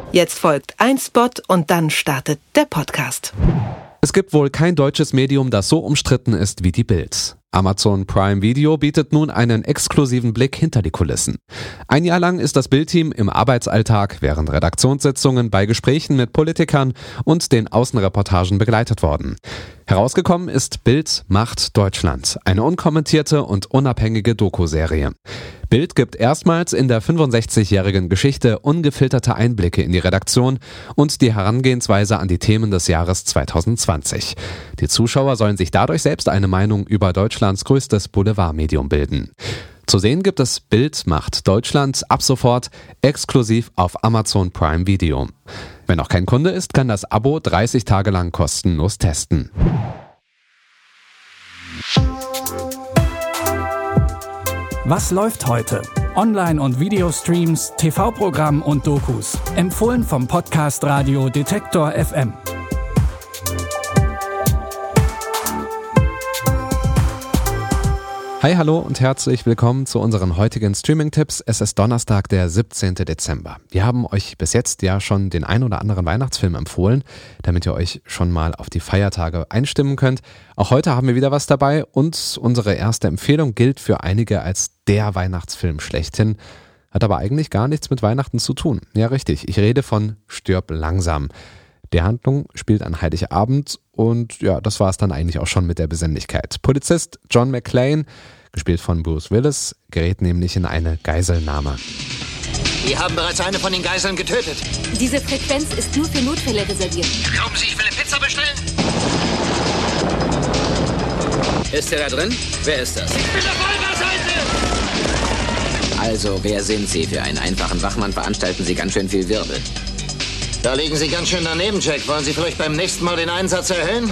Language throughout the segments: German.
Jetzt folgt ein Spot und dann startet der Podcast. Es gibt wohl kein deutsches Medium, das so umstritten ist wie die Bild. Amazon Prime Video bietet nun einen exklusiven Blick hinter die Kulissen. Ein Jahr lang ist das Bild-Team im Arbeitsalltag während Redaktionssitzungen bei Gesprächen mit Politikern und den Außenreportagen begleitet worden. Herausgekommen ist Bild macht Deutschland, eine unkommentierte und unabhängige Doku-Serie. Bild gibt erstmals in der 65-jährigen Geschichte ungefilterte Einblicke in die Redaktion und die Herangehensweise an die Themen des Jahres 2020. Die Zuschauer sollen sich dadurch selbst eine Meinung über Deutschlands größtes Boulevardmedium bilden. Zu sehen gibt es Bild macht Deutschland ab sofort exklusiv auf Amazon Prime Video. Wer noch kein Kunde ist, kann das Abo 30 Tage lang kostenlos testen. Was läuft heute? Online- und Videostreams, TV-Programm und Dokus. Empfohlen vom Podcast Radio Detektor FM. Hi, hallo und herzlich willkommen zu unseren heutigen Streaming-Tipps. Es ist Donnerstag, der 17. Dezember. Wir haben euch bis jetzt ja schon den ein oder anderen Weihnachtsfilm empfohlen, damit ihr euch schon mal auf die Feiertage einstimmen könnt. Auch heute haben wir wieder was dabei und unsere erste Empfehlung gilt für einige als der Weihnachtsfilm schlechthin, hat aber eigentlich gar nichts mit Weihnachten zu tun. Ja, richtig, ich rede von Stirb langsam. Die Handlung spielt an Heiligabend und ja, das war es dann eigentlich auch schon mit der Besinnlichkeit. Polizist John McClane, gespielt von Bruce Willis, gerät nämlich in eine Geiselnahme. Wir haben bereits eine von den Geiseln getötet. Diese Frequenz ist nur für Notfälle reserviert. Glauben Sie, ich will eine Pizza bestellen? Ist der da drin? Wer ist das? Ich bin auf eurer Seite! Also, wer sind Sie? Für einen einfachen Wachmann veranstalten Sie ganz schön viel Wirbel. Da liegen Sie ganz schön daneben, Jack. Wollen Sie vielleicht beim nächsten Mal den Einsatz erhöhen?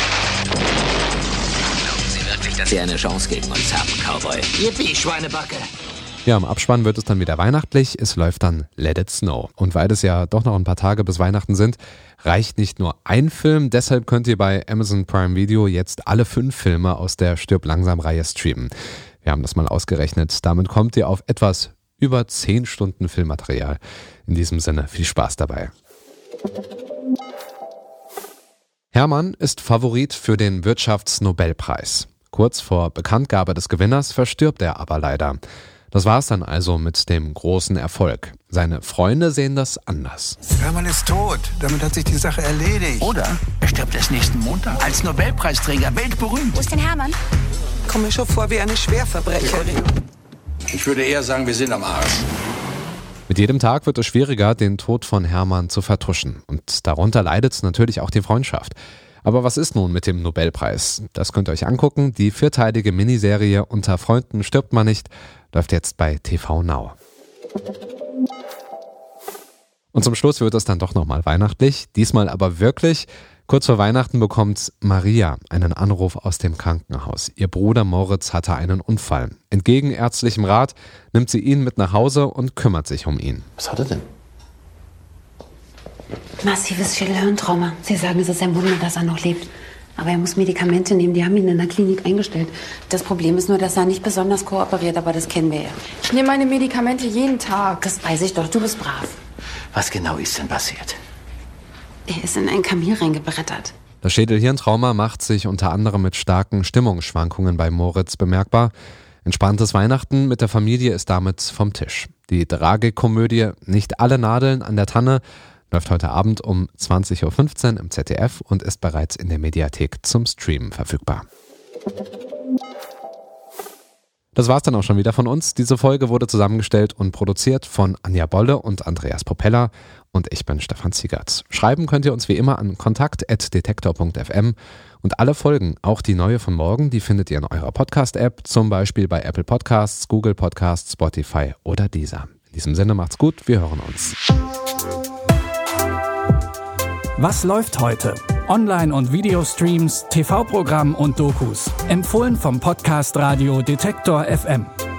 Glauben Sie wirklich, dass Sie eine Chance gegen uns haben, Cowboy? Yippie, Schweinebacke! Ja, im Abspann wird es dann wieder weihnachtlich, es läuft dann Let It Snow. Und weil es ja doch noch ein paar Tage bis Weihnachten sind, reicht nicht nur ein Film, deshalb könnt ihr bei Amazon Prime Video jetzt alle 5 Filme aus der Stirb langsam Reihe streamen. Wir haben das mal ausgerechnet, damit kommt ihr auf etwas über 10 Stunden Filmmaterial. In diesem Sinne, viel Spaß dabei. Hermann ist Favorit für den Wirtschaftsnobelpreis. Kurz vor Bekanntgabe des Gewinners verstirbt er aber leider. Das war's dann also mit dem großen Erfolg. Seine Freunde sehen das anders. Hermann ist tot. Damit hat sich die Sache erledigt. Oder er stirbt erst nächsten Montag als Nobelpreisträger, weltberühmt. Wo ist denn Hermann? Komme mir schon vor wie eine Schwerverbrecherin. Ich würde eher sagen, wir sind am Arsch. Mit jedem Tag wird es schwieriger, den Tod von Hermann zu vertuschen. Und darunter leidet natürlich auch die Freundschaft. Aber was ist nun mit dem Nobelpreis? Das könnt ihr euch angucken. Die 4-teilige Miniserie Unter Freunden stirbt man nicht läuft jetzt bei TV Now. Und zum Schluss wird es dann doch nochmal weihnachtlich. Diesmal aber wirklich. Kurz vor Weihnachten bekommt Maria einen Anruf aus dem Krankenhaus. Ihr Bruder Moritz hatte einen Unfall. Entgegen ärztlichem Rat nimmt sie ihn mit nach Hause und kümmert sich um ihn. Was hat er denn? Massives Schädelhirntrauma. Sie sagen, es ist ein Wunder, dass er noch lebt. Aber er muss Medikamente nehmen, die haben ihn in der Klinik eingestellt. Das Problem ist nur, dass er nicht besonders kooperiert, aber das kennen wir ja. Ich nehme meine Medikamente jeden Tag. Das weiß ich doch, du bist brav. Was genau ist denn passiert? Er ist in ein Kamel reingebrettert. Das Schädelhirntrauma macht sich unter anderem mit starken Stimmungsschwankungen bei Moritz bemerkbar. Entspanntes Weihnachten mit der Familie ist damit vom Tisch. Die Tragikomödie Nicht alle Nadeln an der Tanne läuft heute Abend um 20.15 Uhr im ZDF und ist bereits in der Mediathek zum Streamen verfügbar. Das war's dann auch schon wieder von uns. Diese Folge wurde zusammengestellt und produziert von Anja Bolle und Andreas Propeller und ich bin Stefan Ziegert. Schreiben könnt ihr uns wie immer an kontakt@detektor.fm und alle Folgen, auch die neue von morgen, die findet ihr in eurer Podcast-App, zum Beispiel bei Apple Podcasts, Google Podcasts, Spotify oder Deezer. In diesem Sinne macht's gut, wir hören uns. Was läuft heute? Online- und Videostreams, TV-Programm und Dokus. Empfohlen vom Podcast Radio Detektor FM.